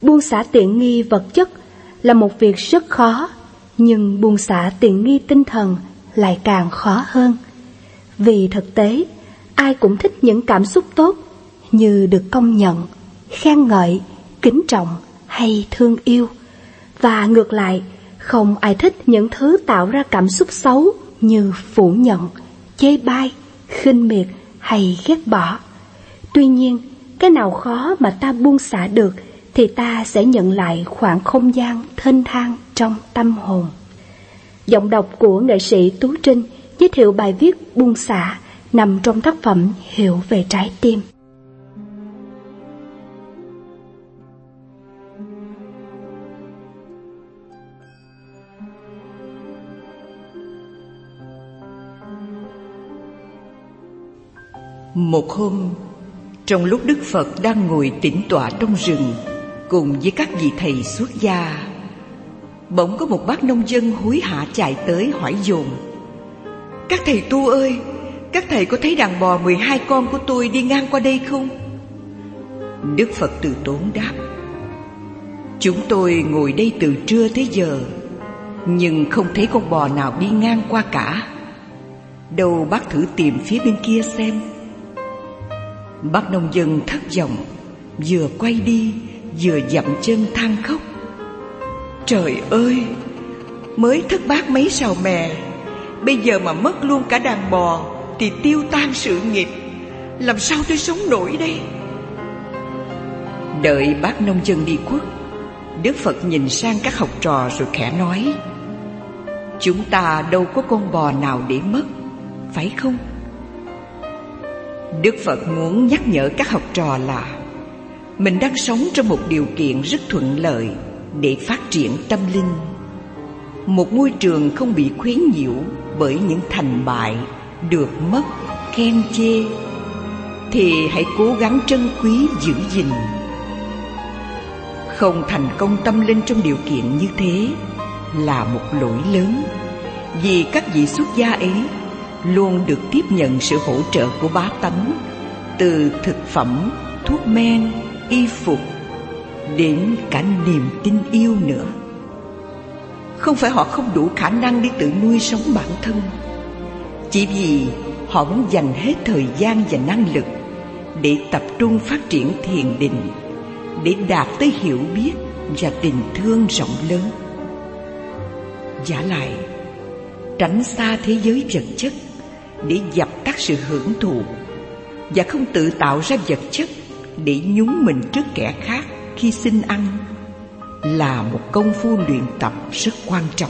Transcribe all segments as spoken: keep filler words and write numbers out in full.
Buông xả tiện nghi vật chất là một việc rất khó, nhưng buông xả tiện nghi tinh thần lại càng khó hơn. Vì thực tế, ai cũng thích những cảm xúc tốt như được công nhận, khen ngợi, kính trọng hay thương yêu. Và ngược lại, không ai thích những thứ tạo ra cảm xúc xấu như phủ nhận, chê bai, khinh miệt hay ghét bỏ. Tuy nhiên, cái nào khó mà ta buông xả được thì ta sẽ nhận lại khoảng không gian thênh thang trong tâm hồn. Giọng đọc của nghệ sĩ Tú Trinh giới thiệu bài viết Buông xả nằm trong tác phẩm Hiểu về trái tim. Một hôm, trong lúc Đức Phật đang ngồi tĩnh tọa trong rừng cùng với các vị thầy xuất gia, bỗng có một bác nông dân hối hả chạy tới hỏi dồn: "Các thầy tu ơi, các thầy có thấy đàn bò mười hai con của tôi đi ngang qua đây không?" Đức Phật từ tốn đáp: "Chúng tôi ngồi đây từ trưa tới giờ, nhưng không thấy con bò nào đi ngang qua cả. Đâu bác thử tìm phía bên kia xem." Bác nông dân thất vọng, vừa quay đi vừa dậm chân than khóc: "Trời ơi, mới thất bát mấy sào mè, bây giờ mà mất luôn cả đàn bò thì tiêu tan sự nghiệp, làm sao tôi sống nổi đây?" Đợi bác nông dân đi khuất, Đức Phật nhìn sang các học trò rồi khẽ nói: "Chúng ta đâu có con bò nào để mất, phải không?" Đức Phật muốn nhắc nhở các học trò là mình đang sống trong một điều kiện rất thuận lợi để phát triển tâm linh, một môi trường không bị khuấy nhiễu bởi những thành bại, được mất, khen chê, thì hãy cố gắng trân quý giữ gìn. Không thành công tâm linh trong điều kiện như thế là một lỗi lớn, vì các vị xuất gia ấy luôn được tiếp nhận sự hỗ trợ của bá tánh, từ thực phẩm, thuốc men, y phục, đến cả niềm tin yêu nữa. Không phải họ không đủ khả năng đi tự nuôi sống bản thân, chỉ vì họ muốn dành hết thời gian và năng lực để tập trung phát triển thiền định, để đạt tới hiểu biết và tình thương rộng lớn. Vả lại, tránh xa thế giới vật chất để dập tắt sự hưởng thụ, và không tự tạo ra vật chất để nhúng mình trước kẻ khác khi xin ăn, là một công phu luyện tập rất quan trọng.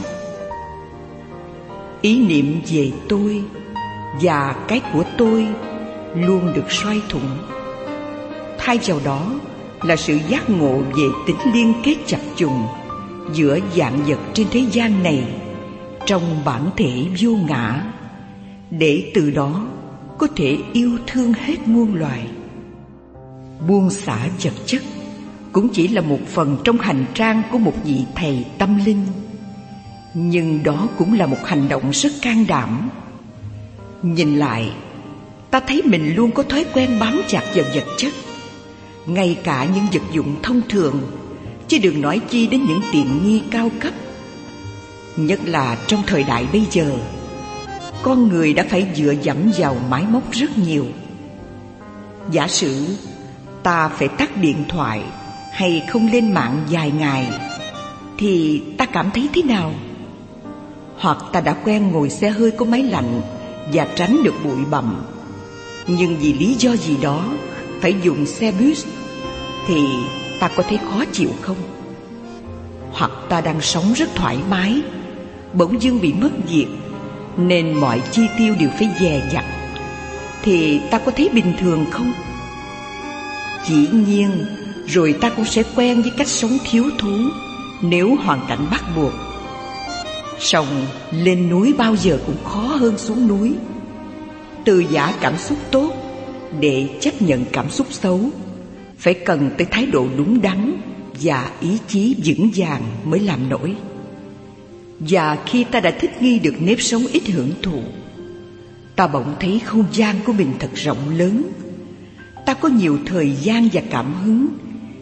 Ý niệm về tôi và cái của tôi luôn được xoay thuận. Thay vào đó là sự giác ngộ về tính liên kết chập trùng giữa vạn vật trên thế gian này trong bản thể vô ngã, để từ đó có thể yêu thương hết muôn loài. Buông xả vật chất cũng chỉ là một phần trong hành trang của một vị thầy tâm linh, nhưng đó cũng là một hành động rất can đảm. Nhìn lại, ta thấy mình luôn có thói quen bám chặt vào vật chất, ngay cả những vật dụng thông thường, chứ đừng nói chi đến những tiện nghi cao cấp. Nhất là trong thời đại bây giờ, con người đã phải dựa dẫm vào máy móc rất nhiều. Giả sử ta phải tắt điện thoại hay không lên mạng vài ngày, thì ta cảm thấy thế nào? Hoặc ta đã quen ngồi xe hơi có máy lạnh và tránh được bụi bặm, nhưng vì lý do gì đó phải dùng xe bus, thì ta có thấy khó chịu không? Hoặc ta đang sống rất thoải mái, bỗng dưng bị mất việc nên mọi chi tiêu đều phải dè dặt, thì ta có thấy bình thường không? Dĩ nhiên, rồi ta cũng sẽ quen với cách sống thiếu thốn nếu hoàn cảnh bắt buộc. Song lên núi bao giờ cũng khó hơn xuống núi. Từ giả cảm xúc tốt để chấp nhận cảm xúc xấu, phải cần tới thái độ đúng đắn và ý chí vững vàng mới làm nổi. Và khi ta đã thích nghi được nếp sống ít hưởng thụ, ta bỗng thấy không gian của mình thật rộng lớn. Ta có nhiều thời gian và cảm hứng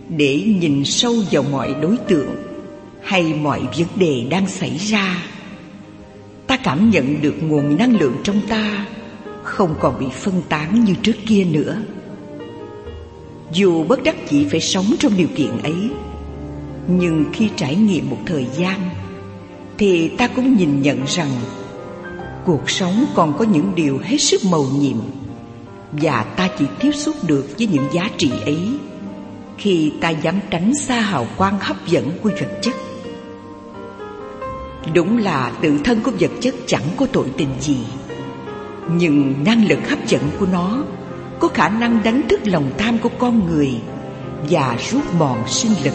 để nhìn sâu vào mọi đối tượng hay mọi vấn đề đang xảy ra. Ta cảm nhận được nguồn năng lượng trong ta không còn bị phân tán như trước kia nữa. Dù bất đắc dĩ phải sống trong điều kiện ấy, nhưng khi trải nghiệm một thời gian thì ta cũng nhìn nhận rằng cuộc sống còn có những điều hết sức mầu nhiệm, và ta chỉ tiếp xúc được với những giá trị ấy khi ta dám tránh xa hào quang hấp dẫn của vật chất. Đúng là tự thân của vật chất chẳng có tội tình gì, nhưng năng lực hấp dẫn của nó có khả năng đánh thức lòng tham của con người và rút mòn sinh lực.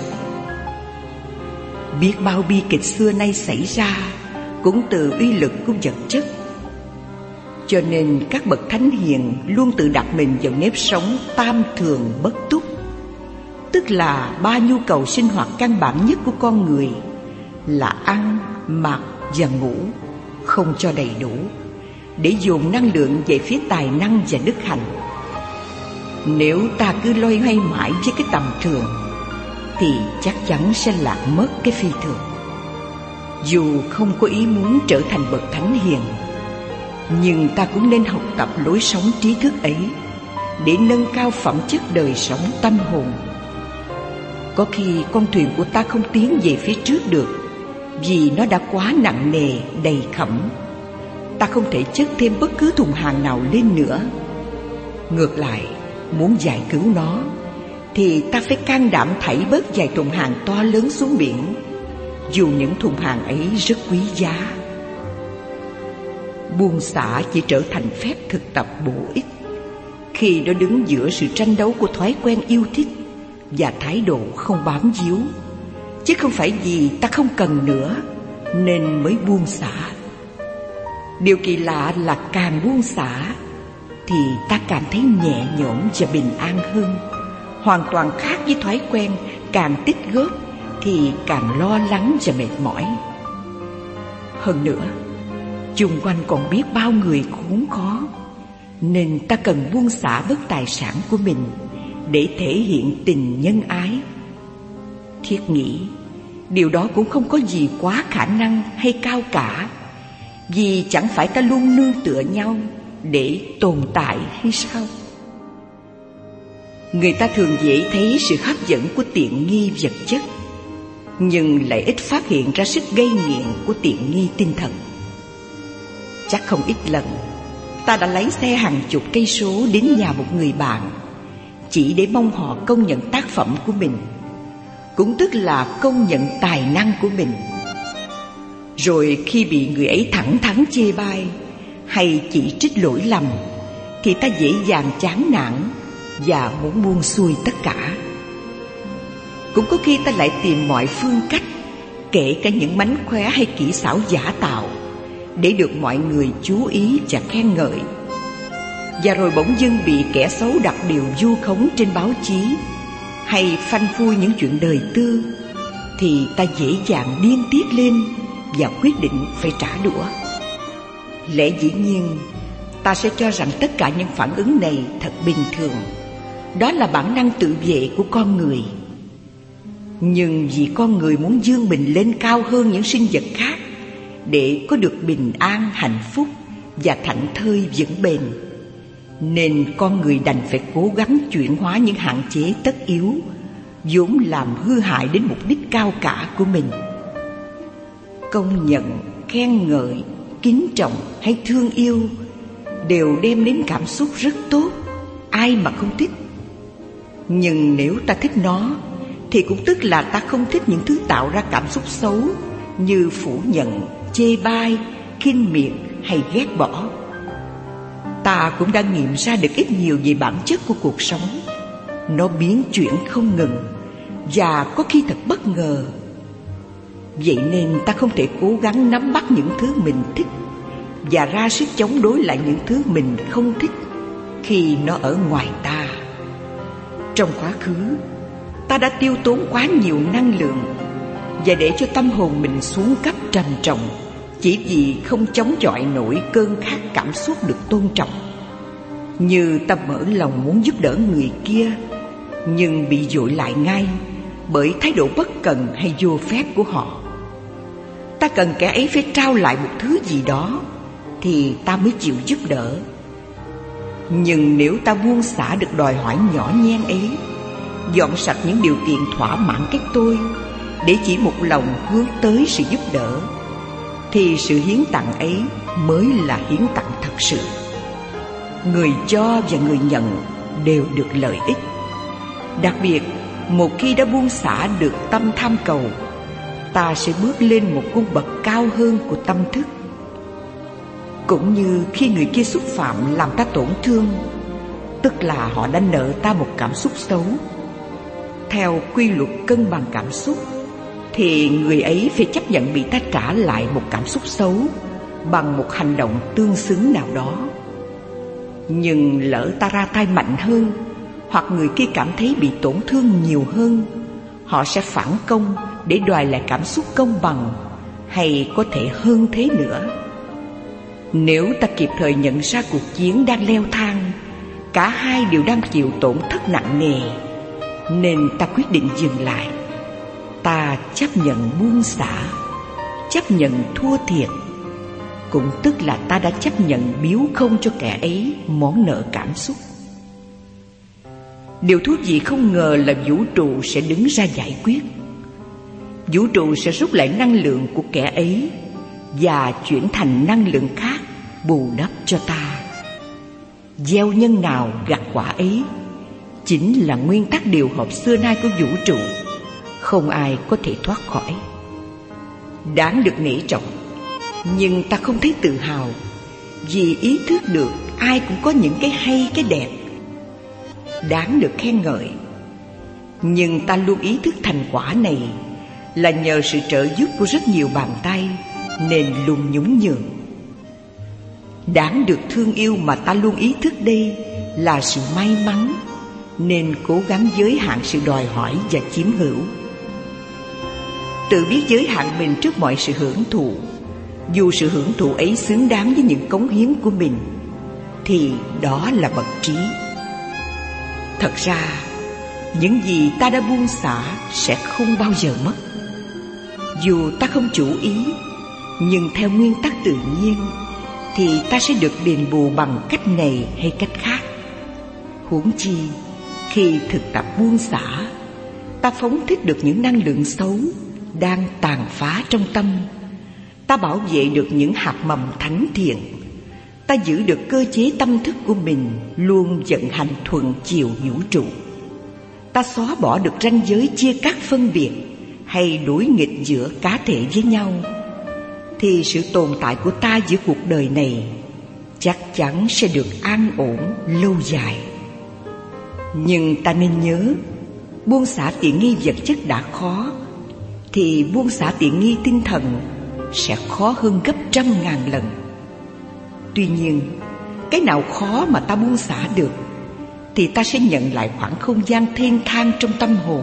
Biết bao bi kịch xưa nay xảy ra cũng từ uy lực của vật chất. Cho nên các bậc thánh hiền luôn tự đặt mình vào nếp sống tam thường bất túc, tức là ba nhu cầu sinh hoạt căn bản nhất của con người là ăn, mặc và ngủ không cho đầy đủ, để dồn năng lượng về phía tài năng và đức hạnh. Nếu ta cứ loay hoay mãi với cái tầm thường thì chắc chắn sẽ lạc mất cái phi thường. Dù không có ý muốn trở thành bậc thánh hiền, nhưng ta cũng nên học tập lối sống trí thức ấy để nâng cao phẩm chất đời sống tâm hồn. Có khi con thuyền của ta không tiến về phía trước được vì nó đã quá nặng nề, đầy khẩm. Ta không thể chất thêm bất cứ thùng hàng nào lên nữa. Ngược lại, muốn giải cứu nó thì ta phải can đảm thảy bớt vài thùng hàng to lớn xuống biển, dù những thùng hàng ấy rất quý giá. Buông xả chỉ trở thành phép thực tập bổ ích khi nó đứng giữa sự tranh đấu của thói quen yêu thích và thái độ không bám víu, chứ không phải vì ta không cần nữa nên mới buông xả. Điều kỳ lạ là càng buông xả thì ta càng thấy nhẹ nhõm và bình an hơn, hoàn toàn khác với thói quen càng tích góp thì càng lo lắng và mệt mỏi. Hơn nữa, chung quanh còn biết bao người khốn khó, nên ta cần buông xả bớt tài sản của mình để thể hiện tình nhân ái. Thiết nghĩ, điều đó cũng không có gì quá khả năng hay cao cả, vì chẳng phải ta luôn nương tựa nhau để tồn tại hay sao? Người ta thường dễ thấy sự hấp dẫn của tiện nghi vật chất, nhưng lại ít phát hiện ra sức gây nghiện của tiện nghi tinh thần. Chắc không ít lần ta đã lấy xe hàng chục cây số đến nhà một người bạn chỉ để mong họ công nhận tác phẩm của mình, cũng tức là công nhận tài năng của mình. Rồi khi bị người ấy thẳng thắn chê bai hay chỉ trích lỗi lầm thì ta dễ dàng chán nản và muốn buông xuôi tất cả. Cũng có khi ta lại tìm mọi phương cách, kể cả những mánh khóe hay kỹ xảo giả tạo, để được mọi người chú ý và khen ngợi. Và rồi bỗng dưng bị kẻ xấu đặt điều vu khống trên báo chí hay phanh phui những chuyện đời tư, thì ta dễ dàng điên tiết lên và quyết định phải trả đũa. Lẽ dĩ nhiên, ta sẽ cho rằng tất cả những phản ứng này thật bình thường. Đó là bản năng tự vệ của con người. Nhưng vì con người muốn vươn mình lên cao hơn những sinh vật khác để có được bình an, hạnh phúc và thảnh thơi vững bền, nên con người đành phải cố gắng chuyển hóa những hạn chế tất yếu vốn làm hư hại đến mục đích cao cả của mình. Công nhận, khen ngợi, kính trọng hay thương yêu đều đem đến cảm xúc rất tốt, ai mà không thích. Nhưng nếu ta thích nó thì cũng tức là ta không thích những thứ tạo ra cảm xúc xấu như phủ nhận, chê bai, khinh miệt hay ghét bỏ. Ta cũng đã nghiệm ra được ít nhiều về bản chất của cuộc sống. Nó biến chuyển không ngừng và có khi thật bất ngờ. Vậy nên ta không thể cố gắng nắm bắt những thứ mình thích và ra sức chống đối lại những thứ mình không thích khi nó ở ngoài ta. Trong quá khứ, ta đã tiêu tốn quá nhiều năng lượng và để cho tâm hồn mình xuống cấp trầm trọng chỉ vì không chống chọi nổi cơn khát cảm xúc được tôn trọng. Như ta mở lòng muốn giúp đỡ người kia, nhưng bị dội lại ngay bởi thái độ bất cần hay vô phép của họ. Ta cần kẻ ấy phải trao lại một thứ gì đó thì ta mới chịu giúp đỡ. Nhưng nếu ta buông xả được đòi hỏi nhỏ nhen ấy, dọn sạch những điều kiện thỏa mãn cái tôi, để chỉ một lòng hướng tới sự giúp đỡ, thì sự hiến tặng ấy mới là hiến tặng thật sự. Người cho và người nhận đều được lợi ích. Đặc biệt, một khi đã buông xả được tâm tham cầu, ta sẽ bước lên một cung bậc cao hơn của tâm thức. Cũng như khi người kia xúc phạm làm ta tổn thương, tức là họ đã nợ ta một cảm xúc xấu. Theo quy luật cân bằng cảm xúc, thì người ấy phải chấp nhận bị ta trả lại một cảm xúc xấu bằng một hành động tương xứng nào đó. Nhưng lỡ ta ra tay mạnh hơn, hoặc người kia cảm thấy bị tổn thương nhiều hơn, họ sẽ phản công để đòi lại cảm xúc công bằng, hay có thể hơn thế nữa. Nếu ta kịp thời nhận ra cuộc chiến đang leo thang, cả hai đều đang chịu tổn thất nặng nề, nên ta quyết định dừng lại. Ta chấp nhận buông xả, chấp nhận thua thiệt, cũng tức là ta đã chấp nhận biếu không cho kẻ ấy món nợ cảm xúc. Điều thú vị không ngờ là vũ trụ sẽ đứng ra giải quyết. Vũ trụ sẽ rút lại năng lượng của kẻ ấy và chuyển thành năng lượng khác bù đắp cho ta. Gieo nhân nào gặt quả ấy chính là nguyên tắc điều hợp xưa nay của vũ trụ, không ai có thể thoát khỏi. Đáng được nể trọng, nhưng ta không thấy tự hào, vì ý thức được ai cũng có những cái hay cái đẹp. Đáng được khen ngợi, nhưng ta luôn ý thức thành quả này là nhờ sự trợ giúp của rất nhiều bàn tay, nên luôn nhún nhường. Đáng được thương yêu mà ta luôn ý thức đây là sự may mắn, nên cố gắng giới hạn sự đòi hỏi và chiếm hữu. Tự biết giới hạn mình trước mọi sự hưởng thụ, dù sự hưởng thụ ấy xứng đáng với những cống hiến của mình, thì đó là bậc trí. Thật ra, những gì ta đã buông xả sẽ không bao giờ mất. Dù ta không chủ ý, nhưng theo nguyên tắc tự nhiên, thì ta sẽ được đền bù bằng cách này hay cách khác. Huống chi, khi thực tập buông xả, ta phóng thích được những năng lượng xấu đang tàn phá trong tâm. Ta bảo vệ được những hạt mầm thánh thiện. Ta giữ được cơ chế tâm thức của mình luôn vận hành thuận chiều vũ trụ. Ta xóa bỏ được ranh giới chia cắt phân biệt hay đối nghịch giữa cá thể với nhau, thì sự tồn tại của ta giữa cuộc đời này chắc chắn sẽ được an ổn lâu dài. Nhưng ta nên nhớ, buông xả tiện nghi vật chất đã khó, thì buông xả tiện nghi tinh thần sẽ khó hơn gấp trăm ngàn lần. Tuy nhiên, cái nào khó mà ta buông xả được, thì ta sẽ nhận lại khoảng không gian thênh thang trong tâm hồn.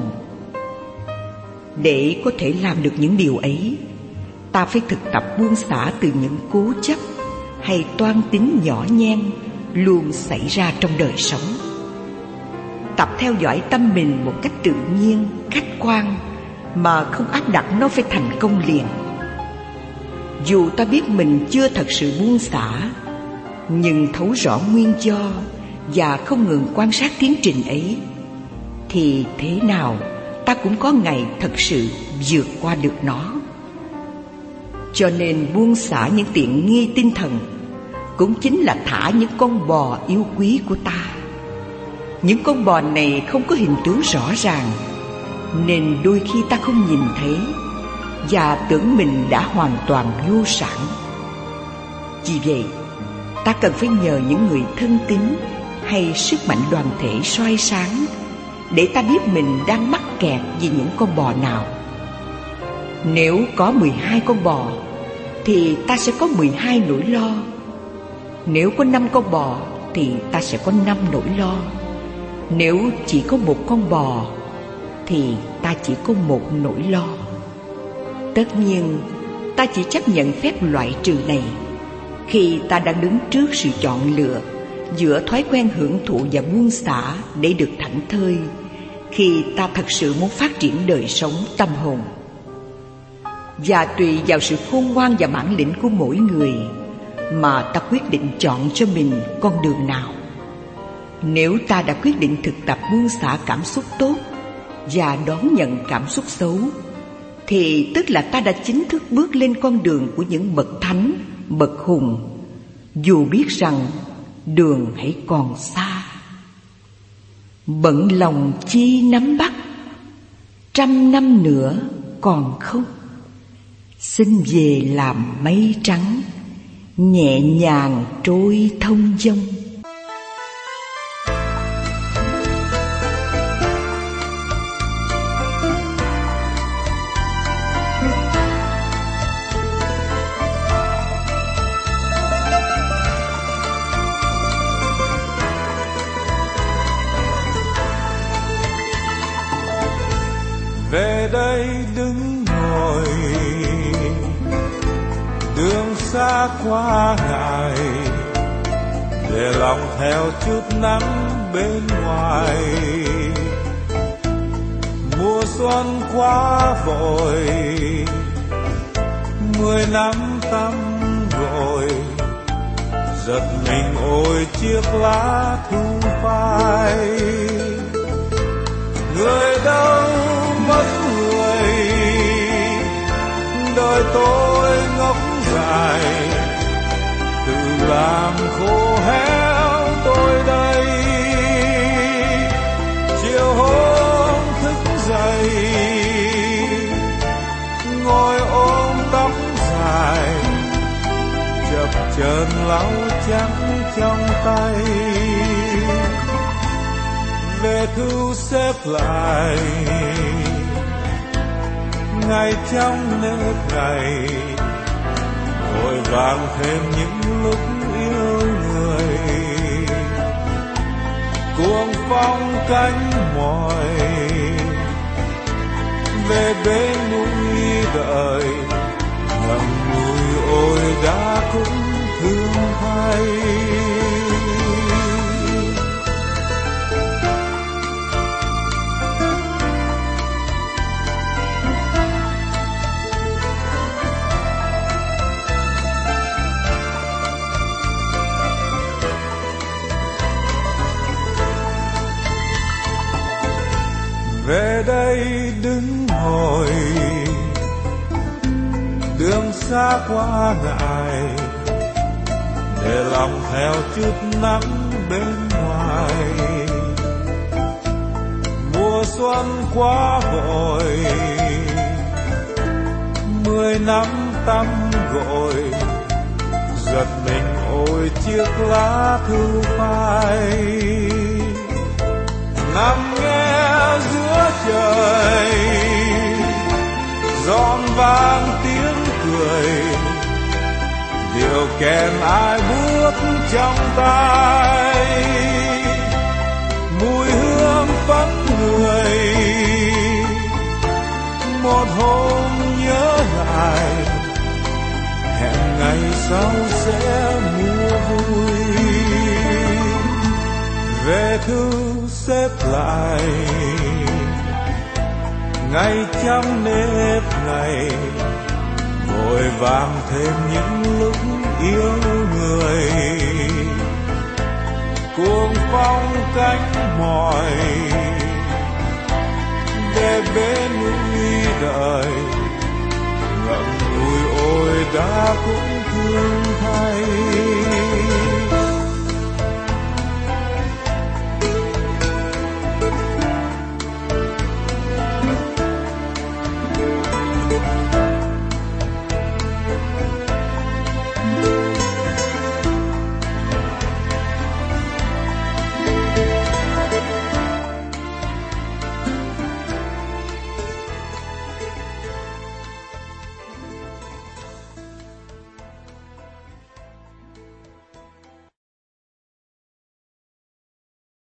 Để có thể làm được những điều ấy, ta phải thực tập buông xả từ những cố chấp hay toan tính nhỏ nhen luôn xảy ra trong đời sống. Tập theo dõi tâm mình một cách tự nhiên, khách quan, mà không áp đặt nó phải thành công liền. Dù ta biết mình chưa thật sự buông xả, nhưng thấu rõ nguyên do và không ngừng quan sát tiến trình ấy, thì thế nào ta cũng có ngày thật sự vượt qua được nó. Cho nên buông xả những tiện nghi tinh thần cũng chính là thả những con bò yêu quý của ta. Những con bò này không có hình tướng rõ ràng, nên đôi khi ta không nhìn thấy và tưởng mình đã hoàn toàn vô sản. Vì vậy, ta cần phải nhờ những người thân tín hay sức mạnh đoàn thể soi sáng để ta biết mình đang mắc kẹt vì những con bò nào. Nếu có mười hai con bò thì ta sẽ có mười hai nỗi lo. Nếu có năm con bò thì ta sẽ có năm nỗi lo. Nếu chỉ có một con bò thì ta chỉ có một nỗi lo. Tất nhiên, ta chỉ chấp nhận phép loại trừ này khi ta đang đứng trước sự chọn lựa giữa thói quen hưởng thụ và buông xả để được thảnh thơi, khi ta thật sự muốn phát triển đời sống tâm hồn. Và tùy vào sự khôn ngoan và bản lĩnh của mỗi người mà ta quyết định chọn cho mình con đường nào. Nếu ta đã quyết định thực tập buông xả cảm xúc tốt và đón nhận cảm xúc xấu, thì tức là ta đã chính thức bước lên con đường của những bậc thánh, bậc hùng, dù biết rằng đường hãy còn xa. Bận lòng chi nắm bắt, trăm năm nữa còn không. Xin về làm mây trắng, nhẹ nhàng trôi thông dong. Về đây đứng ngồi, đường xa quá ngại, để lòng theo chút nắng bên ngoài. Mùa xuân quá vội, mười năm tăm gội, giật mình ôi chiếc lá thu phai. Người đâu mất người, đời tôi ngốc dại, tự làm khô héo tôi đây. Chiều hôm thức dậy, ngồi ôm tóc dài, chập chờn lau trắng trong tay. Về thu xếp lại ngày trong nếp ngày, vội vàng thêm những lúc yêu người. Cuồng phong cánh mỏi về bên núi đợi, ngậm ngùi ôi đã cũng thương thay. Về đây đứng ngồi, đường xa quá ngại, để lòng theo chút nắng bên ngoài. Mùa xuân quá vội, mười năm tăm gội, giật mình ôi chiếc lá thu phai. Nằm nghe giữa trời giòn vang tiếng cười, điệu kèn ai bước trong tay. Mùi hương phấn người, một hôm nhớ lại, hẹn ngày sau sẽ mua vui. Về thu xếp lại ngày trăm nếp ngày, vội vàng thêm những lúc yêu người. Cuồng phong cánh mỏi về bên núi đợi, ngậm ngùi ôi đã cũng thương thay.